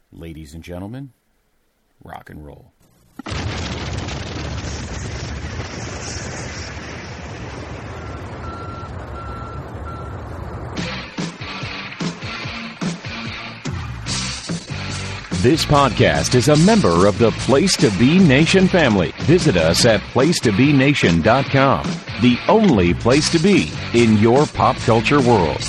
Ladies and gentlemen, rock and roll. This podcast is a member of the Place to Be Nation family. Visit us at placetobenation.com, the only place to be in your pop culture world.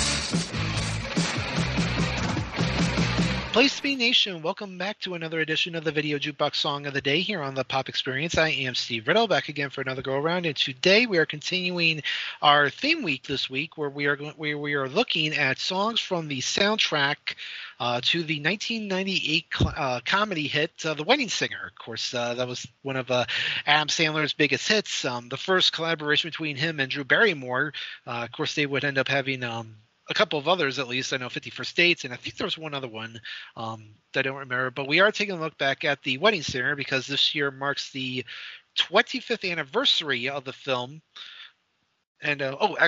Place to Be Nation, welcome back to another edition of the Video Jukebox Song of the Day here on the Pop Experience. I am Steve Riddle, back again for another go-around, and today we are continuing our theme week this week, where we are looking at songs from the soundtrack to the 1998 comedy hit, The Wedding Singer. Of course, that was one of Adam Sandler's biggest hits, the first collaboration between him and Drew Barrymore. Of course, they would end up having a couple of others, at least. I know 50 First Dates, and I think there was one other one that I don't remember. But we are taking a look back at The Wedding Singer because this year marks the 25th anniversary of the film. And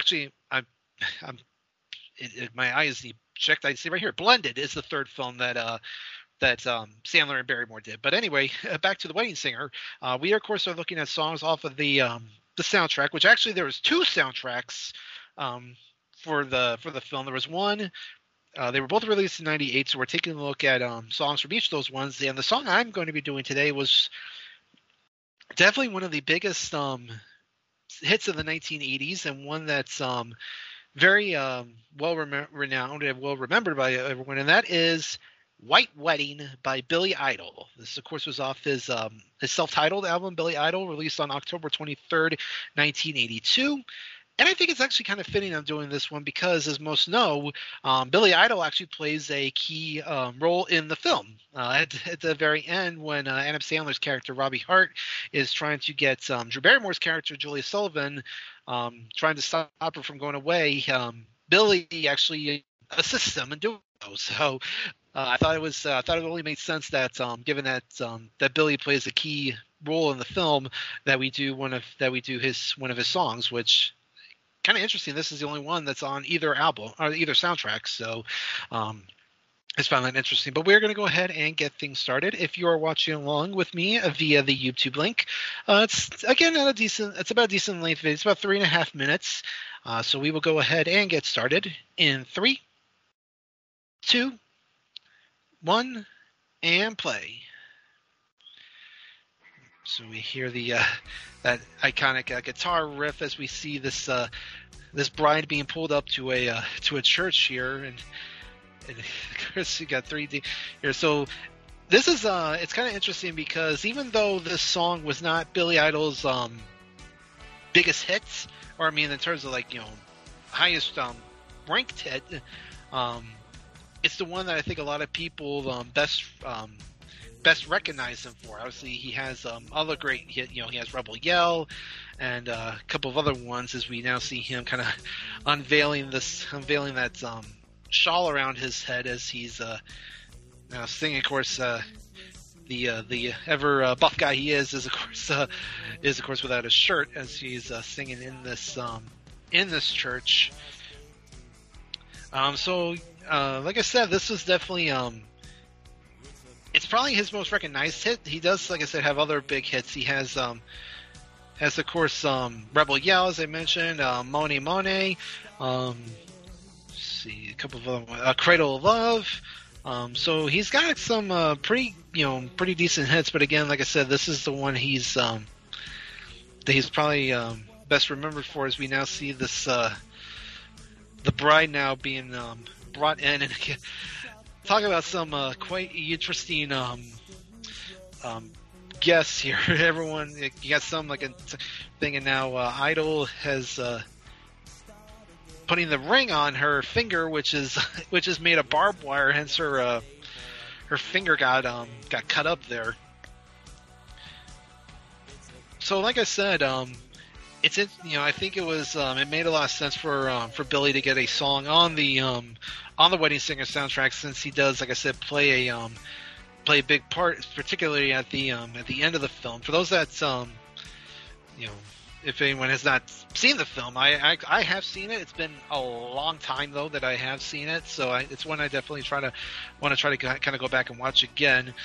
my eyes need checked. I see right here, Blended is the third film that Sandler and Barrymore did. But anyway, back to The Wedding Singer. We of course are looking at songs off of the soundtrack, which actually there was two soundtracks for the film. There was one. They were both released in '98, so we're taking a look at songs from each of those ones. And the song I'm going to be doing today was definitely one of the biggest hits of the 1980s, and one that's very renowned and well remembered by everyone, and that is White Wedding by Billy Idol. This, of course, was off his self-titled album, Billy Idol, released on October 23rd, 1982. And I think it's actually kind of fitting I'm doing this one because, as most know, Billy Idol actually plays a key role in the film. At the very end, when Adam Sandler's character, Robbie Hart, is trying to get Drew Barrymore's character, Julia Sullivan, trying to stop her from going away, Billy actually assists them in doing so. So I thought it only made sense that, given that that Billy plays a key role in the film, that we do one of his songs, which kind of interesting. This is the only one that's on either album or either soundtrack, so I just found that interesting. But we're going to go ahead and get things started. If you are watching along with me via the YouTube link, it's about a decent length video. It's about 3.5 minutes. So we will go ahead and get started in 3, 2, 1, and play. So we hear that iconic guitar riff as we see this bride being pulled up to a church here, and of course you got 3D here. So this is it's kind of interesting because even though this song was not Billy Idol's biggest hits, or I mean in terms of highest ranked hit, it's the one that I think a lot of people best recognize him for. Obviously, he has other great hit. He has Rebel Yell and a couple of other ones. As we now see him kind of unveiling that shawl around his head as he's now singing. Of course, the ever buff guy he is of course without his shirt as he's singing in this church. So like I said, this was definitely it's probably his most recognized hit. He does, like I said, have other big hits. He has of course, Rebel Yell, as I mentioned, Monet Monet, let's see, a couple of other ones, Cradle of Love. So he's got some pretty decent hits. But again, like I said, this is the one that he's probably best remembered for, as we now see this the bride now being brought in, and again, talk about some quite interesting guests here. Everyone, you got some thing, and now Idol has putting the ring on her finger, which is made of barbed wire. Hence her finger got cut up there. So, like I said, it's I think it was it made a lot of sense for Billy to get a song on the Wedding Singer soundtrack, since he does, like I said, play a big part, particularly at the end of the film. For those that if anyone has not seen the film, I have seen it. It's been a long time though that I have seen it, so it's one I definitely want to try to kind of go back and watch again.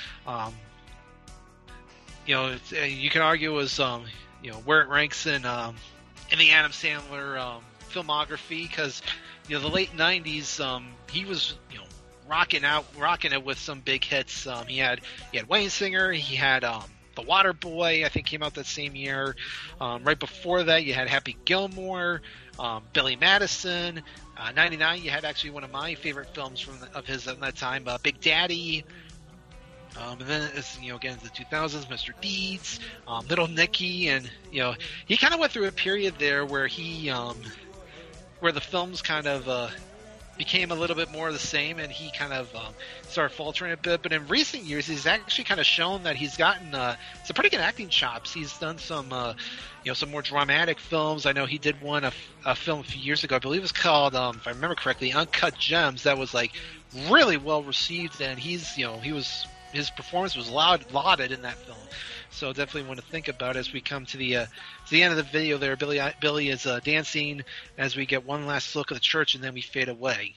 You can argue as where it ranks in the Adam Sandler filmography, because the late '90s he was rocking it with some big hits. He had Wayne Singer, he had The Water Boy, I think came out that same year. Right before that, you had Happy Gilmore, Billy Madison. '99, you had actually one of my favorite films of his at that time, Big Daddy. And then it's again the 2000s, Mr. Deeds, Little Nicky, and he kind of went through a period there where he where the films kind of became a little bit more of the same, and he kind of started faltering a bit. But in recent years, he's actually kind of shown that he's gotten some pretty good acting chops. He's done some some more dramatic films. I know he did a film a few years ago, I believe it was called, if I remember correctly, Uncut Gems. That was like really well received, and his performance was lauded in that film. So definitely want to think about it as we come to the end of the video there. Billy is dancing as we get one last look at the church, and then we fade away.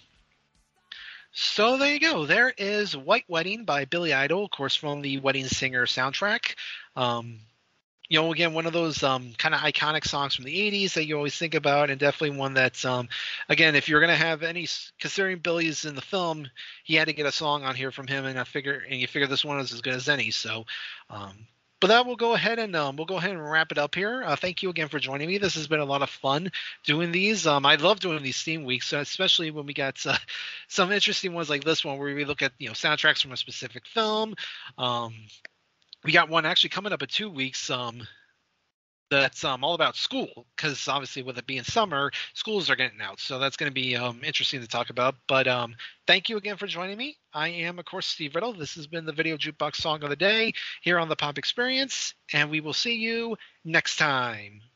So there you go. There is White Wedding by Billy Idol, of course, from the Wedding Singer soundtrack. Again, one of those kind of iconic songs from the 80s that you always think about, and definitely one that's, again, if you're going to have any, considering Billy's in the film, he had to get a song on here from him, and you figure this one is as good as any. So, but that we'll go ahead and wrap it up here. Thank you again for joining me. This has been a lot of fun doing these. I love doing these theme weeks, especially when we got some interesting ones like this one where we look at soundtracks from a specific film. We got one actually coming up in 2 weeks that's all about school, because obviously with it being summer, schools are getting out. So that's going to be interesting to talk about. But thank you again for joining me. I am, of course, Steve Riddle. This has been the Video Jukebox Song of the Day here on the Pop Experience, and we will see you next time.